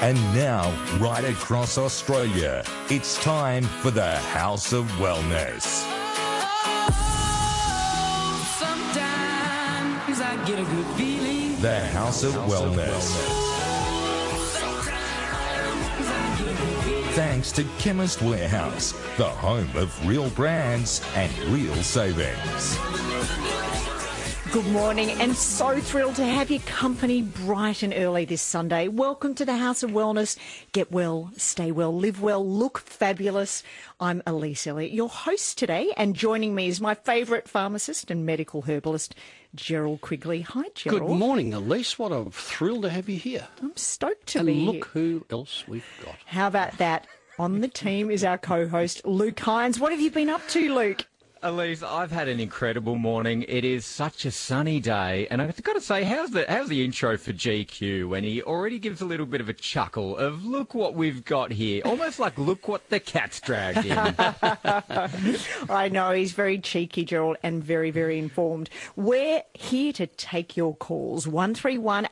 And now, right across Australia, it's time for the House of Wellness. Sometimes I get a good feeling. The House of Wellness. Thanks to Chemist Warehouse, the home of real brands and real savings. Good morning, and so thrilled to have your company bright and early this Sunday. Welcome to the House of Wellness. Get well, stay well, live well, look fabulous. I'm Elise Elliott, your host today, and joining me is my favourite pharmacist and medical herbalist, Gerald Quigley. Hi, Gerald. Good morning, Elise. What a thrill to have you here. I'm stoked to and be look here. who else we've got. How about that? On the team is our co-host, Luke Hines. What have you been up to, Luke? Elise, I've had an incredible morning. It is such a sunny day, and I've got to say, how's the intro for GQ when he already gives a little bit of a chuckle of look what we've got here, almost like look what the cat's dragged in. I know, he's very cheeky, Gerald, and very, very informed. We're here to take your calls, 131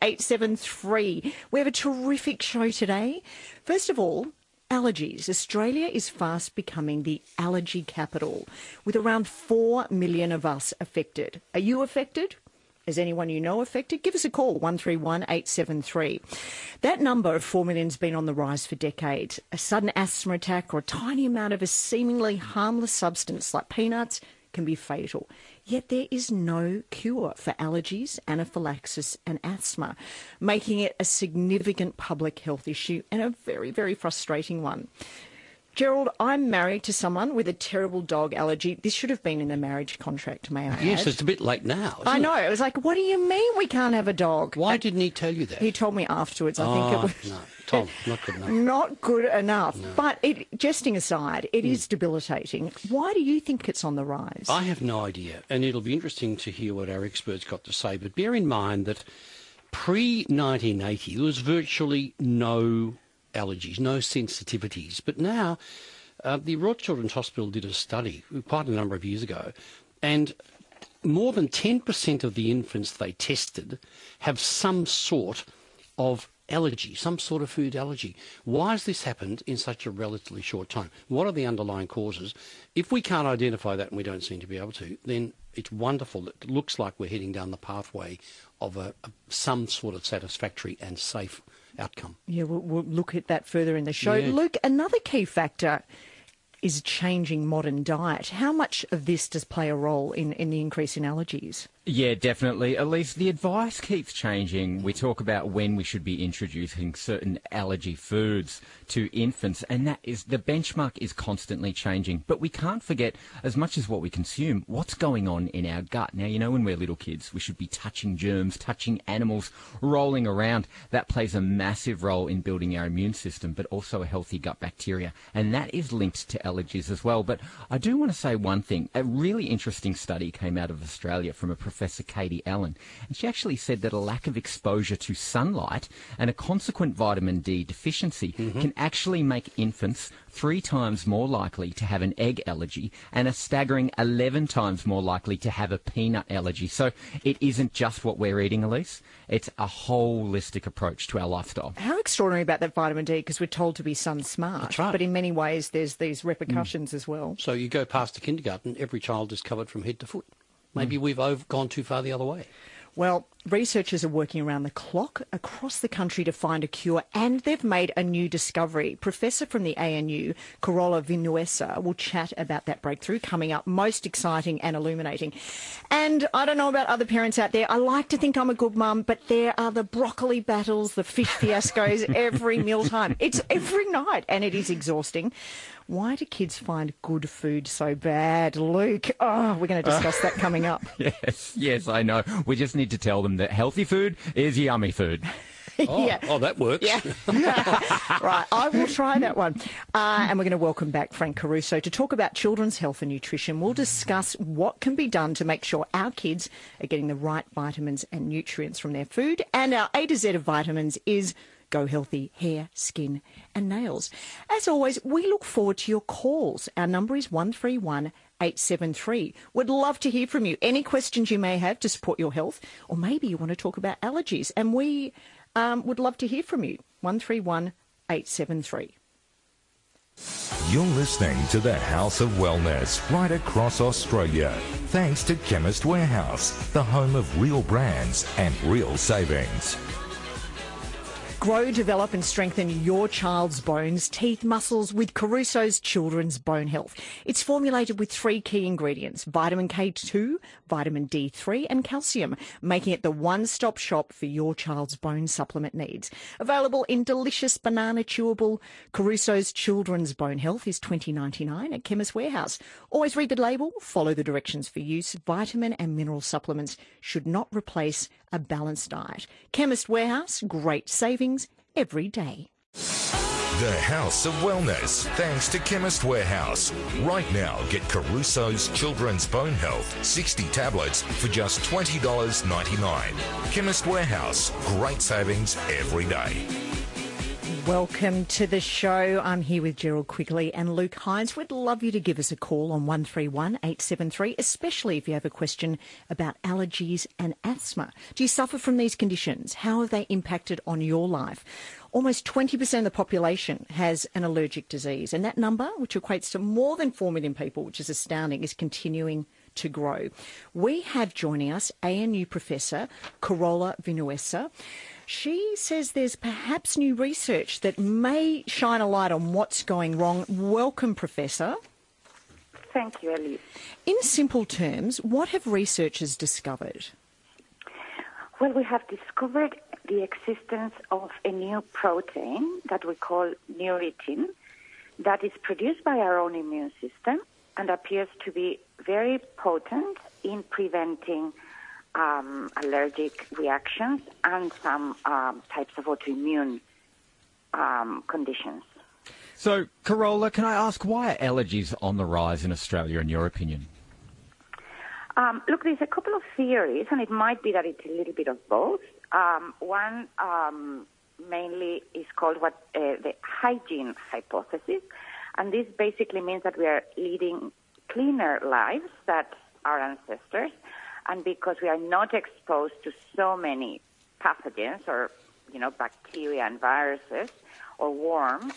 873. We have a terrific show today. First of all, allergies. Australia is fast becoming the allergy capital, with around 4 million of us affected. Are you affected? Is anyone you know affected? Give us a call, 131 873. That number of 4 million has been on the rise for decades. A sudden asthma attack or a tiny amount of a seemingly harmless substance like peanuts can be fatal. Yet there is no cure for allergies, anaphylaxis and asthma, making it a significant public health issue and a very, very frustrating one. Gerald, I'm married to someone with a terrible dog allergy. This should have been in the marriage contract, may I add? Yes, it's a bit late now. I know. It was like, what do you mean we can't have a dog? Why didn't he tell you that? He told me afterwards. I think it was... No, Tom, not good enough. Not good enough. No. But jesting aside, it is debilitating. Why do you think it's on the rise? I have no idea, and it'll be interesting to hear what our experts got to say. But bear in mind that pre-1980, there was virtually no allergies, no sensitivities. But now, the Royal Children's Hospital did a study quite a number of years ago, and more than 10% of the infants they tested have some sort of allergy, some sort of food allergy. Why has this happened in such a relatively short time? What are the underlying causes? If we can't identify that, and we don't seem to be able to, then it's wonderful. It looks like we're heading down the pathway of some sort of satisfactory and safe outcome. Yeah, we'll look at that further in the show. Yeah. Luke, another key factor is changing modern diet. How much of this does play a role in the increase in allergies? Yeah, definitely. At least the advice keeps changing. We talk about when we should be introducing certain allergy foods to infants, and that is the benchmark is constantly changing. But we can't forget, as much as what we consume, what's going on in our gut. Now, you know, when we're little kids, we should be touching germs, touching animals, rolling around. That plays a massive role in building our immune system, but also a healthy gut bacteria. And that is linked to allergies as well. But I do want to say one thing. A really interesting study came out of Australia from a Professor Katie Allen, and she actually said that a lack of exposure to sunlight and a consequent vitamin D deficiency can actually make infants 3 times more likely to have an egg allergy and a staggering 11 times more likely to have a peanut allergy. So it isn't just what we're eating, Elise. It's a holistic approach to our lifestyle. How extraordinary about that vitamin D, because we're told to be sun smart. That's right. But in many ways, there's these repercussions as well. So you go past the kindergarten, every child is covered from head to foot. Maybe we've gone too far the other way. Well, researchers are working around the clock across the country to find a cure, and they've made a new discovery. Professor from the ANU, Carola Vinuesa, will chat about that breakthrough coming up. Most exciting and illuminating. And I don't know about other parents out there. I like to think I'm a good mum, but there are the broccoli battles, the fish fiascos every mealtime. It's every night, and it is exhausting. Why do kids find good food so bad, Luke? Oh, we're going to discuss that coming up. Yes, I know. We just need to tell them that healthy food is yummy food. Oh, that works. Yeah. Right, I will try that one. And we're going to welcome back Frank Caruso to talk about children's health and nutrition. We'll discuss what can be done to make sure our kids are getting the right vitamins and nutrients from their food. And our A to Z of vitamins is Go Healthy Hair, Skin and Nails. As always, we look forward to your calls. Our number is 131 873. Would love to hear from you. Any questions you may have to support your health, or maybe you want to talk about allergies, and we would love to hear from you. 131 873. You're listening to the House of Wellness right across Australia. Thanks to Chemist Warehouse, the home of real brands and real savings. Grow, develop and strengthen your child's bones, teeth, muscles with Caruso's Children's Bone Health. It's formulated with 3 key ingredients, vitamin K2, vitamin D3 and calcium, making it the one-stop shop for your child's bone supplement needs. Available in delicious banana chewable, Caruso's Children's Bone Health is $20.99 at Chemist Warehouse. Always read the label, follow the directions for use. Vitamin and mineral supplements should not replace a balanced diet. Chemist Warehouse, great savings every day. The House of Wellness, thanks to Chemist Warehouse. Right now, get Caruso's Children's Bone Health 60 tablets for just $20.99. Chemist Warehouse, great savings every day. Welcome to the show. I'm here with Gerald Quigley and Luke Hines. We'd love you to give us a call on 131 873, especially if you have a question about allergies and asthma. Do you suffer from these conditions? How have they impacted on your life? Almost 20% of the population has an allergic disease, and that number, which equates to more than 4 million people, which is astounding, is continuing to grow. We have joining us ANU Professor Carola Vinuesa. She says there's perhaps new research that may shine a light on what's going wrong. Welcome, Professor. Thank you, Elise. In simple terms, what have researchers discovered? Well, we have discovered the existence of a new protein that we call neuritin that is produced by our own immune system and appears to be very potent in preventing allergic reactions and some types of autoimmune conditions. So, Carola, can I ask, why are allergies on the rise in Australia, in your opinion? Look, there's a couple of theories, and it might be that it's a little bit of both. One mainly is called the hygiene hypothesis, and this basically means that we are leading cleaner lives than our ancestors, and because we are not exposed to so many pathogens or, bacteria and viruses or worms,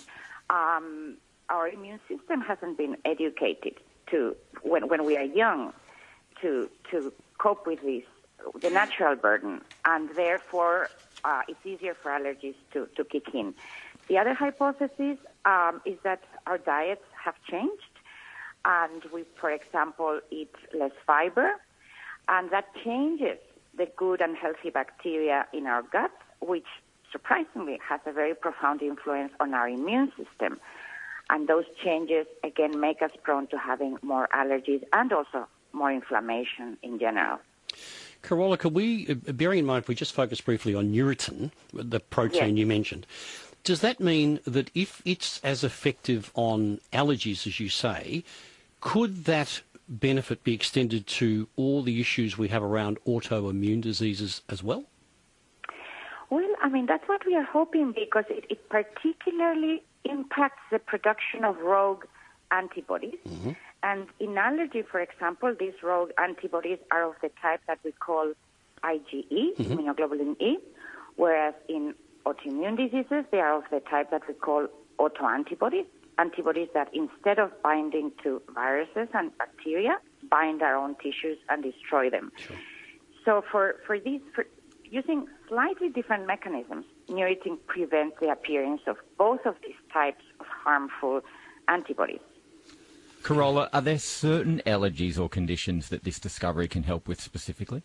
our immune system hasn't been educated to, when we are young, to cope with the natural burden, and therefore it's easier for allergies to kick in. The other hypothesis is that our diets have changed, and we, for example, eat less fiber, and that changes the good and healthy bacteria in our gut, which surprisingly has a very profound influence on our immune system. And those changes, again, make us prone to having more allergies and also more inflammation in general. Carola, could we, bearing in mind, if we just focus briefly on neuritin, the protein you mentioned, does that mean that if it's as effective on allergies as you say, could that benefit be extended to all the issues we have around autoimmune diseases as well? Well, that's what we are hoping, because it particularly impacts the production of rogue antibodies. Mm-hmm. And in allergy, for example, these rogue antibodies are of the type that we call IgE, immunoglobulin E, whereas in autoimmune diseases, they are of the type that we call autoantibodies, antibodies that instead of binding to viruses and bacteria, bind our own tissues and destroy them. Sure. So for using slightly different mechanisms, neuritin prevents the appearance of both of these types of harmful antibodies. Carola, are there certain allergies or conditions that this discovery can help with specifically?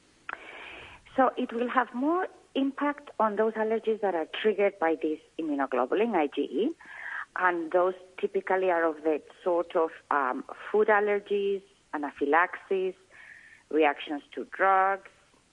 So it will have more impact on those allergies that are triggered by this immunoglobulin, IgE, and those typically are of the sort of food allergies, anaphylaxis, reactions to drugs,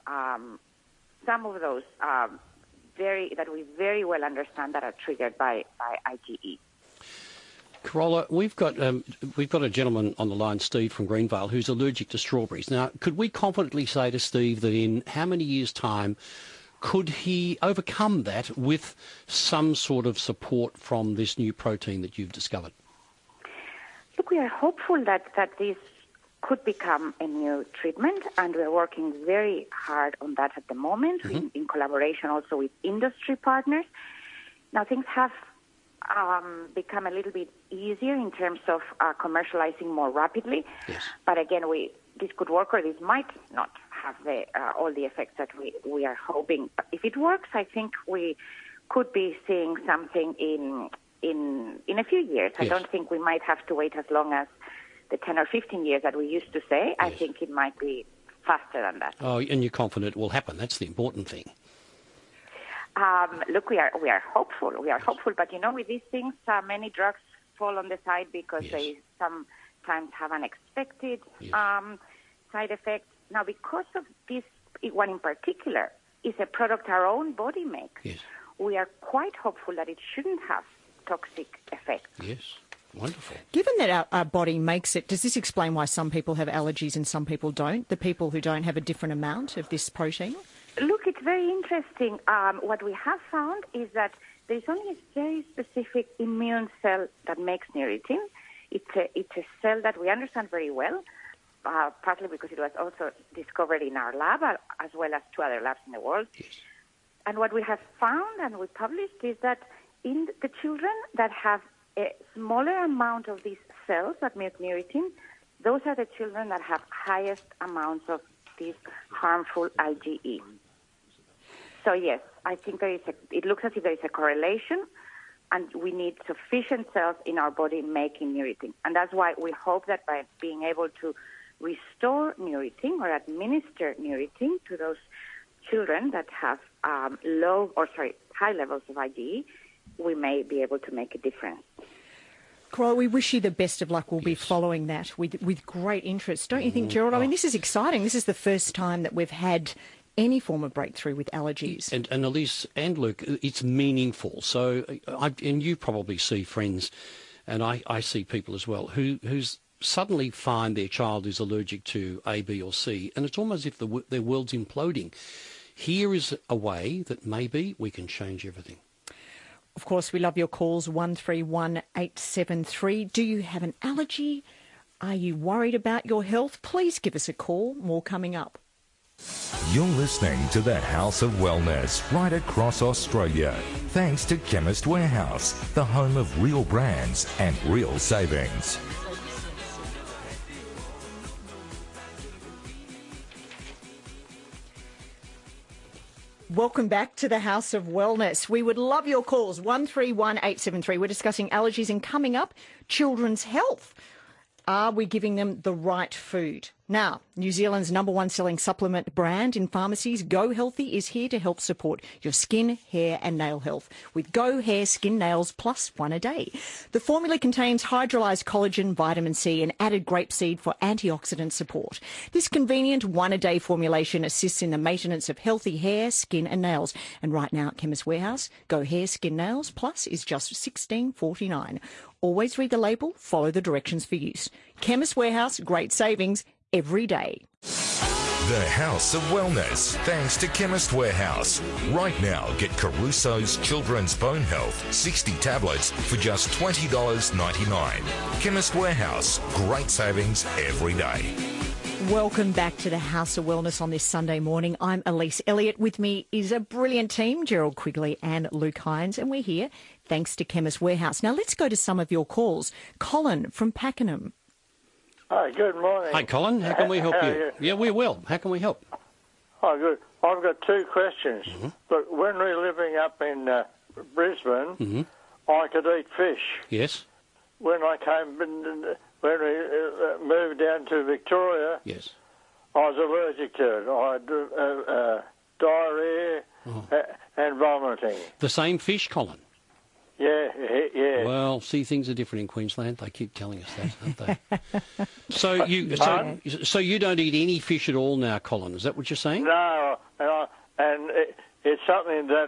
some of those that we very well understand that are triggered by IgE. Carola, we've got a gentleman on the line, Steve from Greenvale, who's allergic to strawberries. Now, could we confidently say to Steve that in how many years' time could he overcome that with some sort of support from this new protein that you've discovered? Look, we are hopeful that this could become a new treatment, and we're working very hard on that at the moment, in collaboration also with industry partners. Now, things have become a little bit easier in terms of commercializing more rapidly. Yes. But again, this could work or this might not have all the effects that we are hoping. But if it works, I think we could be seeing something in a few years. Yes. I don't think we might have to wait as long as the 10 or 15 years that we used to say. Yes. I think it might be faster than that. Oh, and you're confident it will happen. That's the important thing. Look, we are hopeful. We are hopeful, but with these things, many drugs fall on the side because Yes. they sometimes have unexpected Yes. side effects. Now, because of this one in particular is a product our own body makes, Yes. we are quite hopeful that it shouldn't have toxic effects. Yes. Wonderful. Given that our body makes it, does this explain why some people have allergies and some people don't? The people who don't have a different amount of this protein? Look, it's very interesting. What we have found is that there's only a very specific immune cell that makes neuritin. It's a cell that we understand very well, partly because it was also discovered in our lab, as well as 2 other labs in the world. Yes. And what we have found and we published is that in the children that have a smaller amount of these cells that make neuritin, those are the children that have highest amounts of this harmful IgE. So yes, I think it looks as if there is a correlation, and we need sufficient cells in our body making neuritin. And that's why we hope that by being able to restore neuritin or administer neuritin to those children that have high levels of IgE, we may be able to make a difference. Carol, we wish you the best of luck. We'll be following that with great interest. Don't you think, Gerald? I mean, this is exciting. This is the first time that we've had any form of breakthrough with allergies. And Elise and Luke, it's meaningful. So, and you probably see friends, and I see people as well, who's suddenly find their child is allergic to A, B or C, and it's almost as if their world's imploding. Here is a way that maybe we can change everything. Of course, we love your calls, 131873. Do you have an allergy? Are you worried about your health? Please give us a call. More coming up. You're listening to the House of Wellness right across Australia. Thanks to Chemist Warehouse, the home of real brands and real savings. Welcome back to the House of Wellness. We would love your calls, 131873. We're discussing allergies and coming up, children's health. Are we giving them the right food? Now, New Zealand's #1 selling supplement brand in pharmacies, Go Healthy, is here to help support your skin, hair and nail health with Go Hair Skin Nails Plus 1 a day. The formula contains hydrolyzed collagen, vitamin C and added grapeseed for antioxidant support. This convenient 1 a day formulation assists in the maintenance of healthy hair, skin and nails. And right now at Chemist Warehouse, Go Hair Skin Nails Plus is just $16.49. Always read the label, follow the directions for use. Chemist Warehouse, great savings every day. The House of Wellness, thanks to Chemist Warehouse. Right now, get Caruso's Children's Bone Health 60 tablets for just $20.99. Chemist Warehouse, great savings every day. Welcome back to the House of Wellness on this Sunday morning. I'm Elise Elliott. With me is a brilliant team, Gerald Quigley and Luke Hines, and we're here thanks to Chemist Warehouse. Now let's go to some of your calls. Colin from Pakenham. Hi, good morning. Hi, Colin. How can we help you? Yeah, we will. How can we help? Oh, good. I've got 2 questions. But when we were living up in Brisbane, I could eat fish. Yes. When we moved down to Victoria, Yes. I was allergic to it. I had diarrhea and vomiting. The same fish, Colin? Yeah. Well, see, things are different in Queensland. They keep telling us that, don't they? So you don't eat any fish at all now, Colin? Is that what you're saying? No, and it's something that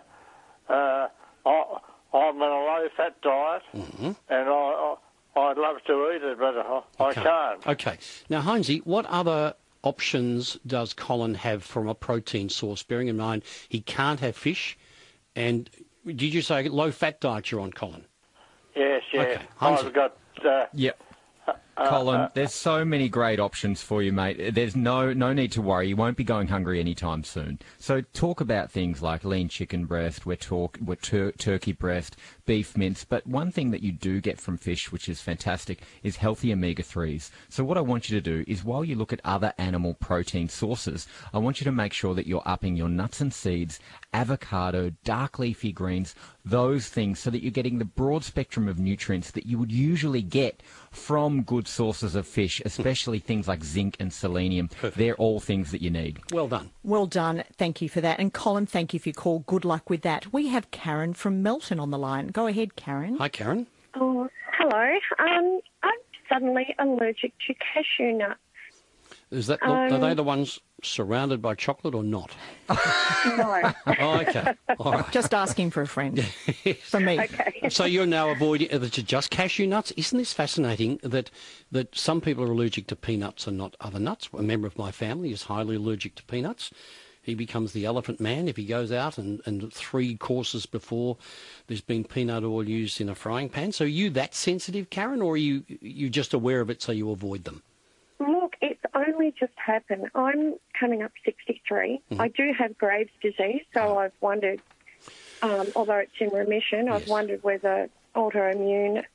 I'm on a low-fat diet, and I'd love to eat it, but I can't. Okay. Now, Heinzie, what other options does Colin have from a protein source, bearing in mind he can't have fish? And did you say low-fat diet you're on, Colin? Yes. Okay. Heinzie. I've got Colin, there's so many great options for you, mate. There's no need to worry. You won't be going hungry anytime soon. So talk about things like lean chicken breast, turkey breast, beef mince. But one thing that you do get from fish, which is fantastic, is healthy omega-3s. So what I want you to do is, while you look at other animal protein sources, I want you to make sure that you're upping your nuts and seeds, avocado, dark leafy greens, those things, so that you're getting the broad spectrum of nutrients that you would usually get from good sources of fish, especially things like zinc and selenium. Perfect. They're all things that you need. Well done. Well done. Thank you for that. And Colin, thank you for your call. Good luck with that. We have Karen from Melton on the line. Go ahead, Karen. Hi, Karen. Oh, hello. I'm suddenly allergic to cashew nuts. Is that are they the ones surrounded by chocolate or not? No. Oh, okay. All right. Just asking for a friend. From me. Okay. So you're now avoiding just cashew nuts? Isn't this fascinating that some people are allergic to peanuts and not other nuts? A member of my family is highly allergic to peanuts. He becomes the elephant man if he goes out and 3 courses before there's been peanut oil used in a frying pan. So are you that sensitive, Karen, or are you just aware of it so you avoid them? Look, it's only just happened. I'm coming up 63. Mm-hmm. I do have Graves' disease, so I've wondered, although it's in remission, I've wondered whether autoimmune,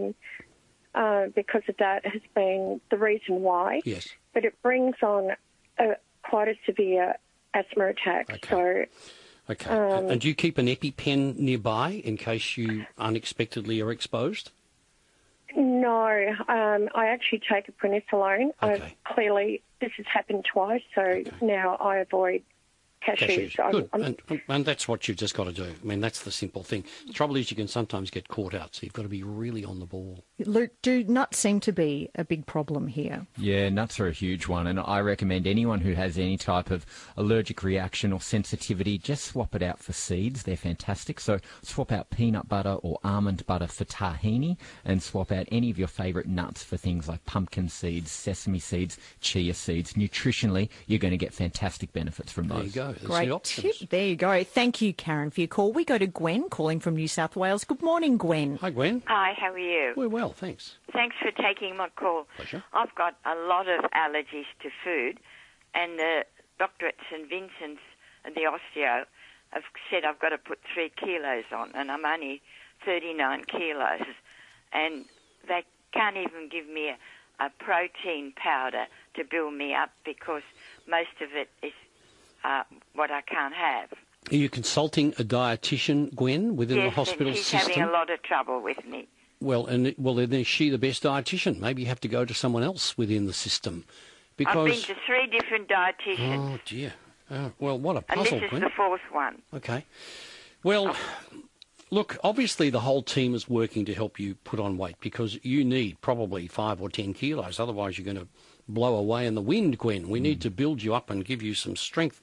because of that, has been the reason why. Yes. But it brings on quite a severe asthma attack. Okay. So, Okay. And do you keep an EpiPen nearby in case you unexpectedly are exposed? No, I actually take a prednisolone. Okay. This has happened twice, so now I avoid cashews. Good. And that's what you've just got to do. I mean, that's the simple thing. The trouble is you can sometimes get caught out, so you've got to be really on the ball. Luke, do nuts seem to be a big problem here? Yeah, nuts are a huge one, and I recommend anyone who has any type of allergic reaction or sensitivity, just swap it out for seeds. They're fantastic. So swap out peanut butter or almond butter for tahini, and swap out any of your favourite nuts for things like pumpkin seeds, sesame seeds, chia seeds. Nutritionally, you're going to get fantastic benefits from those. There you go. There's Great the options. tip. There you go. Thank you, Karen, for your call. We go to Gwen, calling from New South Wales. Good morning, Gwen. Hi, Gwen. Hi, how are you? We're well, thanks. Thanks for taking my call. Pleasure. I've got a lot of allergies to food, and the doctor at St Vincent's and the osteo have said I've got to put 3 kilos on, and I'm only 39 kilos. And they can't even give me a protein powder to build me up because most of it is what I can't have. Are you consulting a dietitian, Gwen, within the hospital and she's system? having a lot of trouble with me. Well, then is she the best dietitian? Maybe you have to go to someone else within the system. Because... I've been to 3 different dietitians. Oh, dear. Well, what a And puzzle, this is Gwen. the 4th one. Okay. Well, look, obviously the whole team is working to help you put on weight because you need probably 5 or 10 kilos. Otherwise, you're going to blow away in the wind, Gwen. We need to build you up and give you some strength.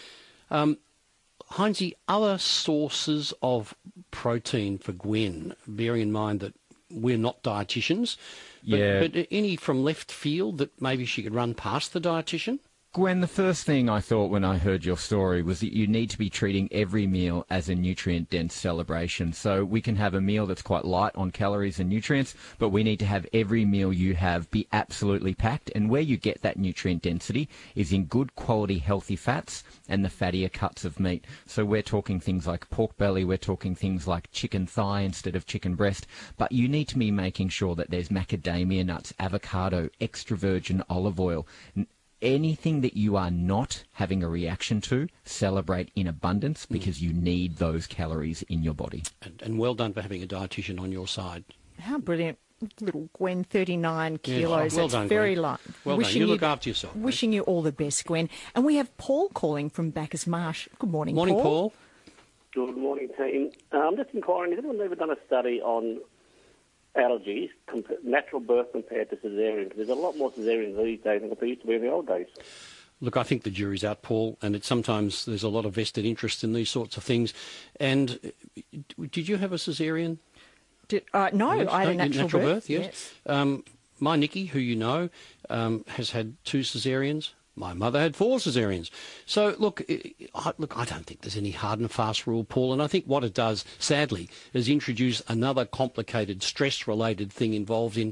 Heinzie, other sources of protein for Gwen, bearing in mind that we're not dietitians, but any from left field that maybe she could run past the dietitian? Gwen, the first thing I thought when I heard your story was that you need to be treating every meal as a nutrient-dense celebration. So we can have a meal that's quite light on calories and nutrients, but we need to have every meal you have be absolutely packed. And where you get that nutrient density is in good quality healthy fats and the fattier cuts of meat. So we're talking things like pork belly, we're talking things like chicken thigh instead of chicken breast, but you need to be making sure that there's macadamia nuts, avocado, extra virgin olive oil. Anything that you are not having a reaction to, celebrate in abundance because you need those calories in your body. And well done for having a dietitian on your side. How brilliant. Little Gwen, 39 kilos. Well That's done, very Gwen. light. Well done. You look after yourself. Wishing you all the best, Gwen. And we have Paul calling from Bacchus Marsh. Good morning, Paul. Morning, Paul. Good morning, team. I'm just inquiring, has anyone ever done a study on allergies, natural birth compared to caesarean? Because there's a lot more caesareans these days than there used to be in the old days. Look, I think the jury's out, Paul, and sometimes there's a lot of vested interest in these sorts of things. And did you have a caesarean? No, Yes? I had a natural birth. Yes. My Nikki, who you know, has had 2 caesareans. My mother had 4 caesareans. So, look, I don't think there's any hard and fast rule, Paul, and I think what it does, sadly, is introduce another complicated stress-related thing involved in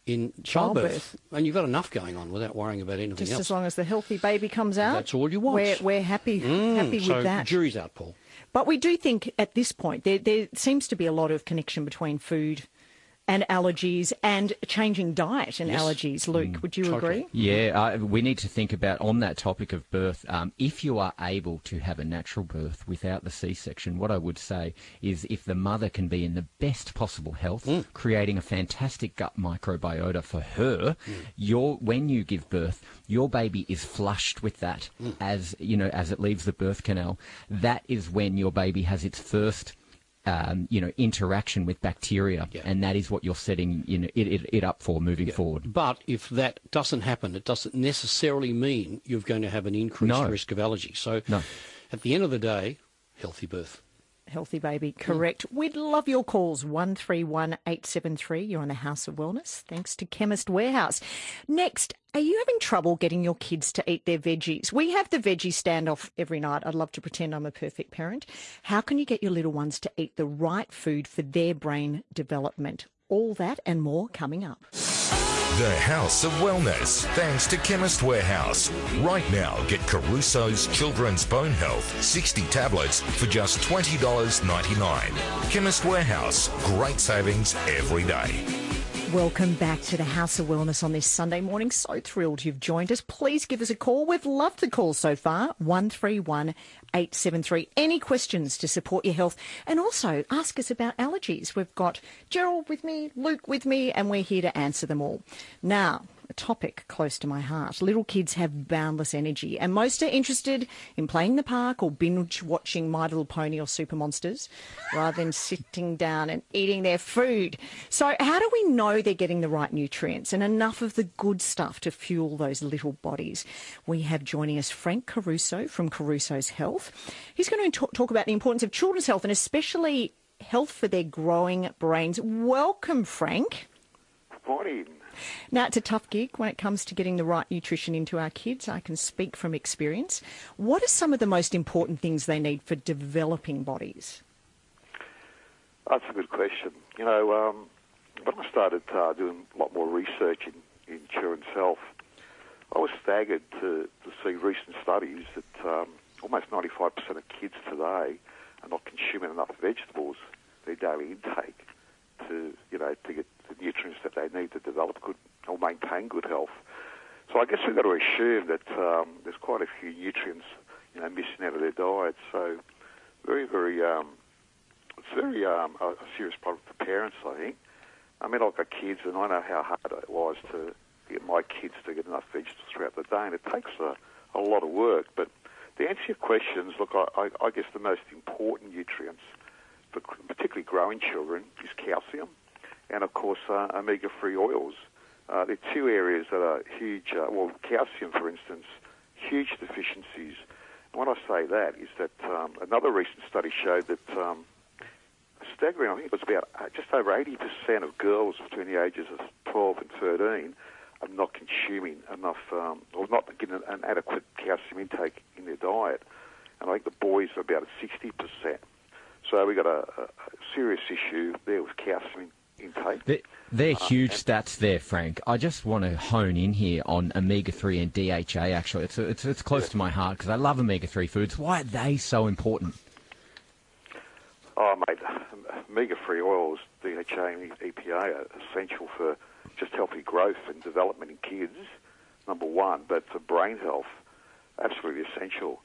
in childbirth. And you've got enough going on without worrying about anything Just else. as long as the healthy baby comes out. That's all you want. We're happy with that. Jury's out, Paul. But we do think at this point there seems to be a lot of connection between food and allergies and changing diet and allergies. Luke, would you agree? Yeah, we need to think about, on that topic of birth, if you are able to have a natural birth without the C-section, what I would say is if the mother can be in the best possible health, creating a fantastic gut microbiota for her, when you give birth, your baby is flushed with that as it leaves the birth canal. That is when your baby has its first interaction with bacteria, and that is what you're setting it up for moving forward. But if that doesn't happen, it doesn't necessarily mean you're going to have an increased risk of allergy. So at the end of the day, healthy birth. Healthy baby, correct. We'd love your calls, 131873. You're on the House of Wellness, thanks to Chemist Warehouse. Next, are you having trouble getting your kids to eat their veggies? We have the veggie standoff every night. I'd love to pretend I'm a perfect parent. How can you get your little ones to eat the right food for their brain development? All that and more coming up. The House of Wellness, thanks to Chemist Warehouse. Right now, get Caruso's Children's Bone Health 60 tablets for just $20.99. Chemist Warehouse, great savings every day. Welcome back to the House of Wellness on this Sunday morning. So thrilled you've joined us. Please give us a call. We've loved the call so far, 131873. Any questions to support your health? And also ask us about allergies. We've got Gerald with me, Luke with me, and we're here to answer them all. Now, a topic close to my heart. Little kids have boundless energy, and most are interested in playing in the park or binge watching My Little Pony or Super Monsters rather than sitting down and eating their food. So how do we know they're getting the right nutrients and enough of the good stuff to fuel those little bodies? We have joining us Frank Caruso from Caruso's Health. He's going to talk about the importance of children's health and especially health for their growing brains. Welcome, Frank. Good morning. Now, it's a tough gig when it comes to getting the right nutrition into our kids. I can speak from experience. What are some of the most important things they need for developing bodies? That's a good question. When I started doing a lot more research in children's health, I was staggered to see recent studies that almost 95% of kids today are not consuming enough vegetables, their daily intake, to get the nutrients that they need to develop good or maintain good health. So I guess we've got to assume that there's quite a few nutrients, missing out of their diet. So very, very, it's very a serious problem for parents, I think. I mean, I've got kids, and I know how hard it was to get my kids to get enough vegetables throughout the day, and it takes a lot of work. But to answer your questions, look, I guess the most important nutrients for particularly growing children is calcium and, of course, omega-3 oils. There are two areas that are huge. Calcium, for instance, huge deficiencies. And when I say that is that another recent study showed that staggering, I think it was about just over 80% of girls between the ages of 12 and 13 are not consuming enough or not getting an adequate calcium intake in their diet. And I think the boys are about at 60%. So we've got a serious issue there with calcium intake. They're huge stats there, Frank. I just want to hone in here on omega-3 and DHA, actually. It's close to my heart because I love omega-3 foods. Why are they so important? Oh, mate, omega-3 oils, DHA and EPA are essential for just healthy growth and development in kids, number one. But for brain health, absolutely essential.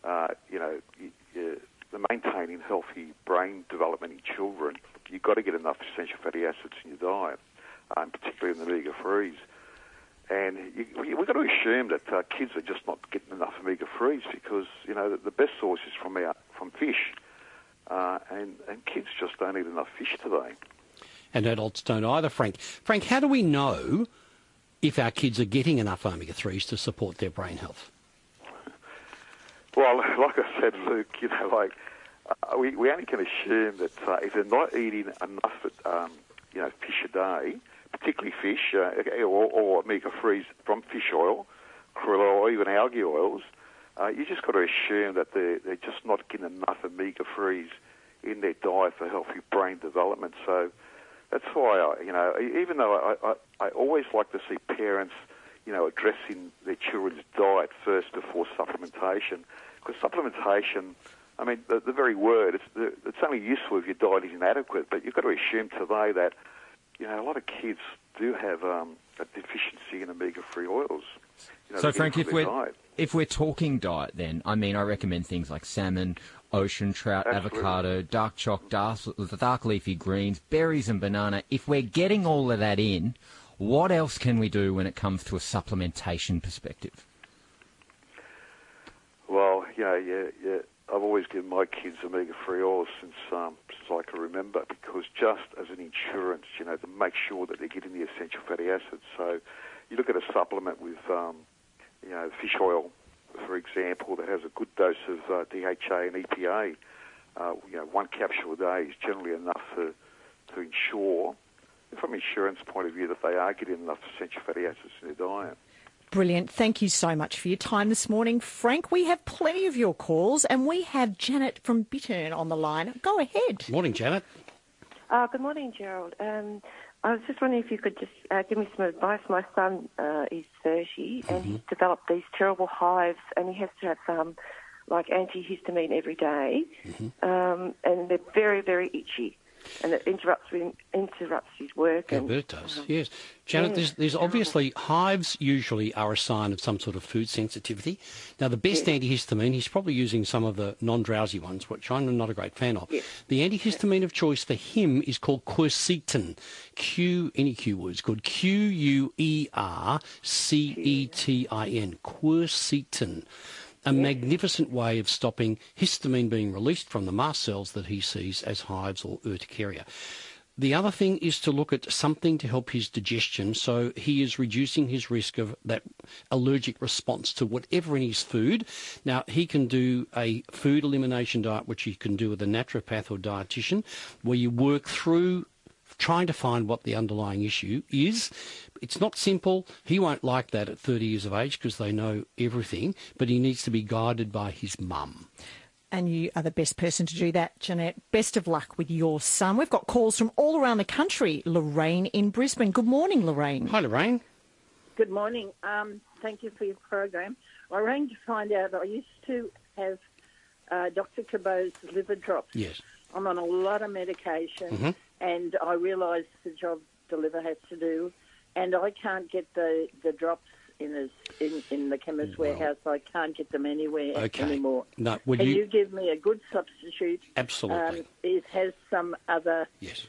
The maintaining healthy brain development in children, you've got to get enough essential fatty acids in your diet, particularly in the omega-3s. And we've got to assume that kids are just not getting enough omega-3s because, the best source is from fish. And kids just don't eat enough fish today. And adults don't either, Frank. Frank, how do we know if our kids are getting enough omega-3s to support their brain health? Well, like I said, Luke, we only can assume that if they're not eating enough, fish a day, particularly fish or omega-3s from fish oil, krill oil, or even algae oils, you just got to assume that they're just not getting enough omega-3s in their diet for healthy brain development. So that's why even though I always like to see parents, addressing their children's diet first before supplementation, because supplementation, I mean, the very word, it's only useful if your diet is inadequate, but you've got to assume today that, a lot of kids do have a deficiency in omega-3 oils. So, Frank, if we're talking diet then, I mean, I recommend things like salmon, ocean trout, avocado, dark choc, dark leafy greens, berries and banana. If we're getting all of that in, what else can we do when it comes to a supplementation perspective? Well, I've always given my kids omega-3 oils since I can remember, because just as an insurance, to make sure that they're getting the essential fatty acids. So you look at a supplement with, fish oil, for example, that has a good dose of DHA and EPA. One capsule a day is generally enough to ensure, from an insurance point of view, that they are getting enough essential fatty acids in their diet. Brilliant. Thank you so much for your time this morning, Frank. We have plenty of your calls, and we have Janet from Bittern on the line. Go ahead. Morning, Janet. Good morning, Gerald. I was just wondering if you could just give me some advice. My son is 30, and he's developed these terrible hives, and he has to have like antihistamine every day, and they're very, very itchy. And it interrupts his work. Yeah, but it does, yes. Janet, there's obviously, hives usually are a sign of some sort of food sensitivity. Now, the best antihistamine, he's probably using some of the non-drowsy ones, which I'm not a great fan of. The antihistamine of choice for him is called quercetin. Any Q words, called Quercetin. Quercetin. A magnificent way of stopping histamine being released from the mast cells that he sees as hives or urticaria. The other thing is to look at something to help his digestion, so he is reducing his risk of that allergic response to whatever in his food. Now, he can do a food elimination diet, which he can do with a naturopath or dietitian, where you work through trying to find what the underlying issue is. It's not simple. He won't like that at 30 years of age because they know everything, but he needs to be guided by his mum. And you are the best person to do that, Jeanette. Best of luck with your son. We've got calls from all around the country. Lorraine in Brisbane. Good morning, Lorraine. Hi, Lorraine. Good morning. Thank you for your program. I rang to find out, I used to have Dr. Cabot's liver drops. Yes. I'm on a lot of medication, and I realise the job the liver has to do, and I can't get the drops in the chemist warehouse. I can't get them anywhere anymore. No, Can you give me a good substitute? Absolutely. It has some other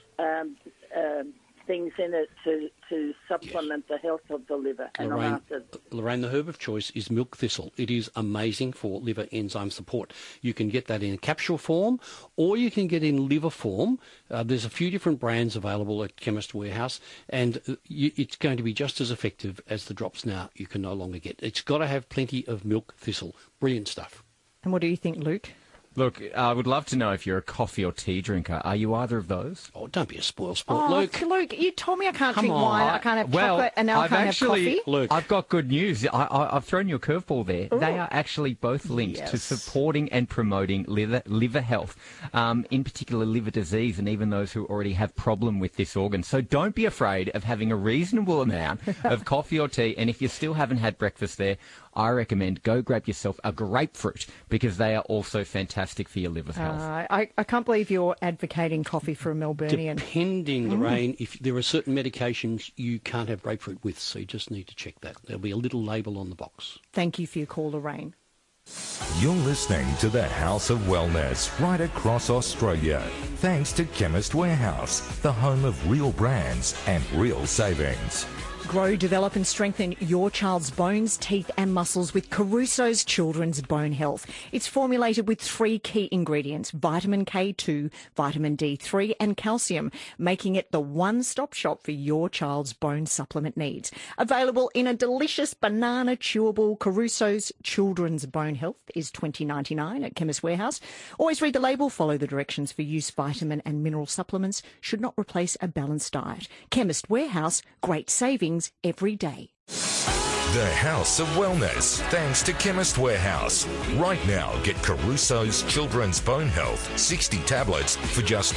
things in it to supplement the health of the liver. And Lorraine, the herb of choice is milk thistle. It is amazing for liver enzyme support. You can get that in a capsule form, or you can get in liver form. There's a few different brands available at Chemist Warehouse, and it's going to be just as effective as the drops now you can no longer get. It's got to have plenty of milk thistle. Brilliant stuff. And what do you think, Luke? Look, I would love to know if you're a coffee or tea drinker. Are you either of those? Oh, don't be a spoil sport, Luke. Luke, you told me I can't drink wine, I can't have chocolate, and now I can't have coffee. Luke, I've got good news. I've thrown you a curveball there. Ooh. They are actually both linked to supporting and promoting liver health, in particular liver disease, and even those who already have problem with this organ. So don't be afraid of having a reasonable amount of coffee or tea, and if you still haven't had breakfast there, I recommend go grab yourself a grapefruit, because they are also fantastic for your liver health. I can't believe you're advocating coffee for a Melburnian. Depending, Lorraine, if there are certain medications you can't have grapefruit with, so you just need to check that. There'll be a little label on the box. Thank you for your call, Lorraine. You're listening to the House of Wellness right across Australia. Thanks to Chemist Warehouse, the home of real brands and real savings. Grow, develop and strengthen your child's bones, teeth and muscles with Caruso's Children's Bone Health. It's formulated with 3 key ingredients, vitamin K2, vitamin D3 and calcium, making it the one-stop shop for your child's bone supplement needs. Available in a delicious banana chewable, Caruso's Children's Bone Health is $20.99 at Chemist Warehouse. Always read the label, follow the directions for use. Vitamin and mineral supplements should not replace a balanced diet. Chemist Warehouse, great savings every day. The House of Wellness, thanks to Chemist Warehouse. Right now, get Caruso's Children's Bone Health 60 tablets for just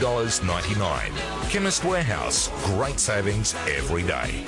$20.99. Chemist Warehouse, great savings every day.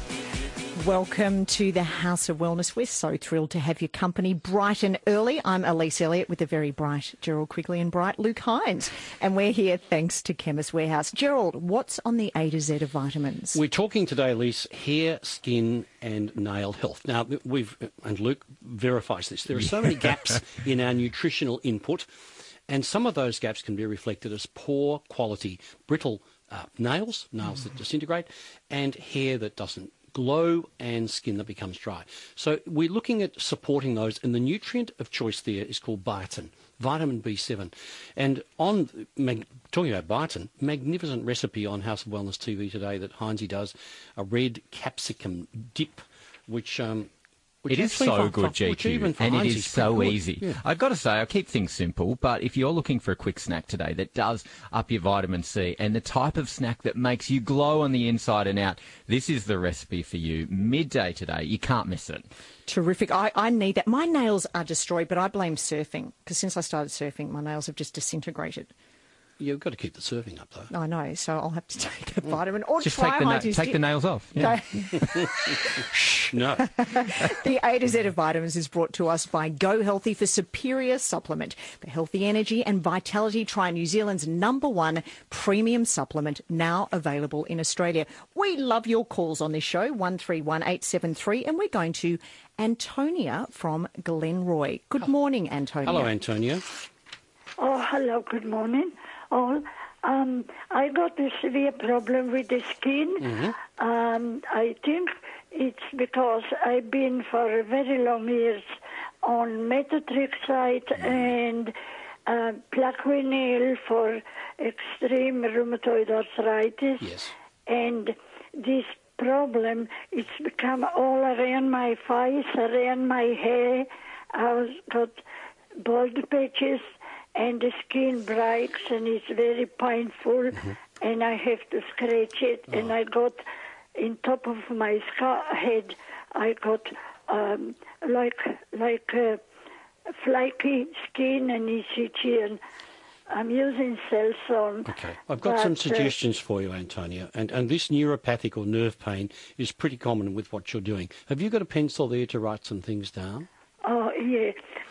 Welcome to the House of Wellness. We're so thrilled to have your company bright and early. I'm Elise Elliott with the very bright Gerald Quigley and bright Luke Hines. And we're here thanks to Chemist Warehouse. Gerald, what's on the A to Z of vitamins? We're talking today, Elise, hair, skin and nail health. Now, and Luke verifies this, there are so many gaps in our nutritional input, and some of those gaps can be reflected as poor quality, brittle nails that disintegrate, and hair that doesn't glow and skin that becomes dry. So we're looking at supporting those, and the nutrient of choice there is called biotin, vitamin B7. And talking about biotin, magnificent recipe on House of Wellness TV today that Heinzie does, a red capsicum dip, which it is so good, GQ, and it is so easy. Yeah. I've got to say, I keep things simple, but if you're looking for a quick snack today that does up your vitamin C and the type of snack that makes you glow on the inside and out, this is the recipe for you. Midday today, you can't miss it. Terrific. I need that. My nails are destroyed, but I blame surfing, because since I started surfing, my nails have just disintegrated. You've got to keep the surfing up, though. I know, so I'll have to take a vitamin or just try take the nails off. Yeah. No. The A to Z of vitamins is brought to us by Go Healthy for superior supplement. For healthy energy and vitality, try New Zealand's #1 premium supplement, now available in Australia. We love your calls on this show, 131873, and we're going to Antonia from Glenroy. Good morning, Antonia. Hello, Antonia. Oh, hello, good morning all. I got a severe problem with the skin. I think it's because I've been for very long years on methotrexate and Plaquenil for extreme rheumatoid arthritis. Yes. And this problem, it's become all around my face, around my hair. I've got bald patches and the skin breaks and it's very painful and I have to scratch it and I got in top of my head I got like flaky skin and it's itchy and I'm using Cellzone. Okay, I've got some suggestions for you, Antonia, and this neuropathic or nerve pain is pretty common with what you're doing. Have you got a pencil there to write some things down? Oh, yeah.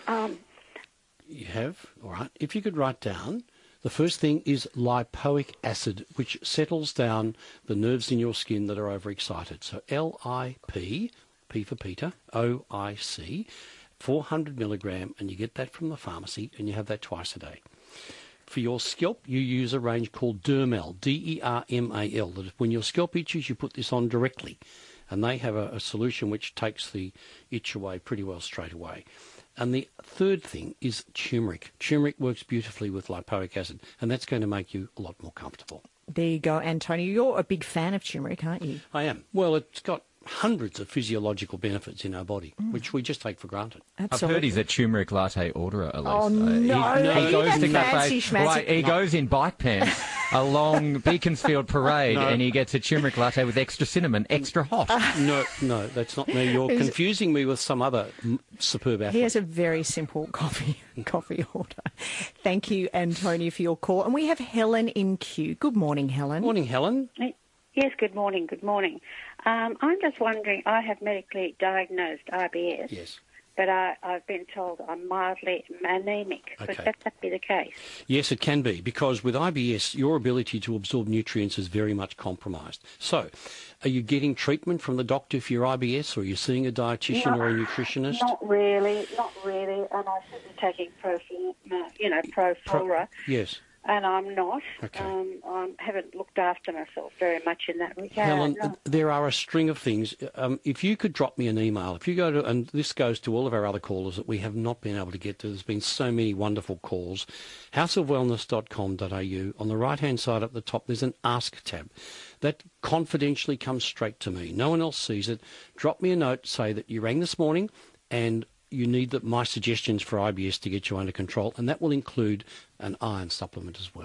You have? All right. If you could write down, the first thing is lipoic acid, which settles down the nerves in your skin that are overexcited. So L-I-P, P for Peter, O-I-C, 400 milligram, and you get that from the pharmacy, and you have that twice a day. For your scalp, you use a range called Dermal, D-E-R-M-A-L, that when your scalp itches, you put this on directly, and they have a solution which takes the itch away pretty well straight away. And the third thing is turmeric. Turmeric works beautifully with lipoic acid, and that's going to make you a lot more comfortable. There you go, Antonio. You're a big fan of turmeric, aren't you? I am. Well, it's got hundreds of physiological benefits in our body, which we just take for granted. Absolutely. I've heard he's a turmeric latte orderer, Elise. Oh, no. He goes to fancy cafes. schmancy. He goes in bike pants along Beaconsfield Parade and he gets a turmeric latte with extra cinnamon, extra hot. No, that's not me. You're confusing me with some other superb athlete. He has a very simple coffee order. Thank you, Antonia, for your call. And we have Helen in queue. Good morning, Helen. Morning, Helen. Yes, good morning. I'm just wondering, I have medically diagnosed IBS. Yes. But I've been told I'm mildly anemic. Okay. Could that be the case? Yes, it can be, because with IBS, your ability to absorb nutrients is very much compromised. So, are you getting treatment from the doctor for your IBS, or are you seeing a dietitian or a nutritionist? Not really, and I should be taking Proflora. Yes. And I'm not. Okay. I haven't looked after myself very much in that regard. Helen, no. there are a string of things. If you could drop me an email, if you go to, and this goes to all of our other callers that we have not been able to get to, there's been so many wonderful calls, houseofwellness.com.au. On the right-hand side at the top, there's an Ask tab. That confidentially comes straight to me. No one else sees it. Drop me a note, say that you rang this morning and you need my suggestions for IBS to get you under control, and that will include an iron supplement as well.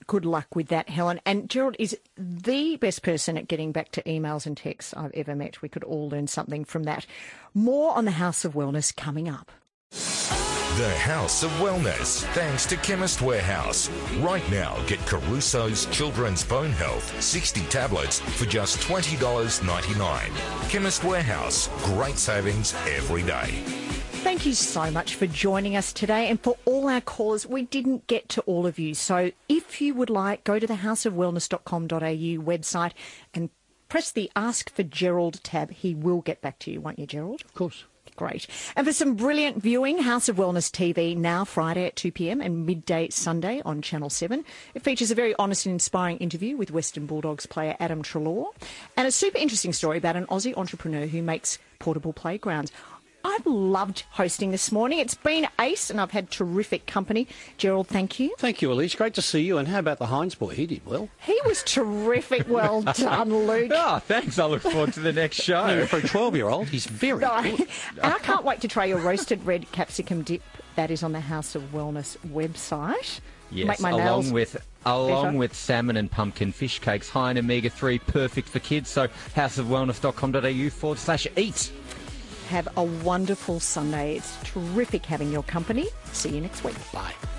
Good luck with that, Helen. And Gerald is the best person at getting back to emails and texts I've ever met. We could all learn something from that. More on the House of Wellness coming up. The House of Wellness, thanks to Chemist Warehouse. Right now, get Caruso's Children's Bone Health 60 tablets for just $20.99. Chemist Warehouse, great savings every day. Thank you so much for joining us today, and for all our callers. We didn't get to all of you, so if you would like, go to the houseofwellness.com.au website and press the Ask for Gerald tab. He will get back to you, won't you, Gerald? Of course. Great. And for some brilliant viewing, House of Wellness TV now Friday at 2 p.m. and midday Sunday on Channel 7. It features a very honest and inspiring interview with Western Bulldogs player Adam Treloar and a super interesting story about an Aussie entrepreneur who makes portable playgrounds. I've loved hosting this morning. It's been ace and I've had terrific company. Gerald, thank you. Thank you, Elise. Great to see you. And how about the Hines boy? He did well. He was terrific. Well done, Luke. Oh, thanks. I look forward to the next show. No, for a 12-year-old, he's very good. I can't wait to try your roasted red capsicum dip. That is on the House of Wellness website. Yes, Make my along nails with salmon and pumpkin fish cakes, high in omega-3, perfect for kids. So houseofwellness.com.au/eat. Have a wonderful Sunday. It's terrific having your company. See you next week. Bye.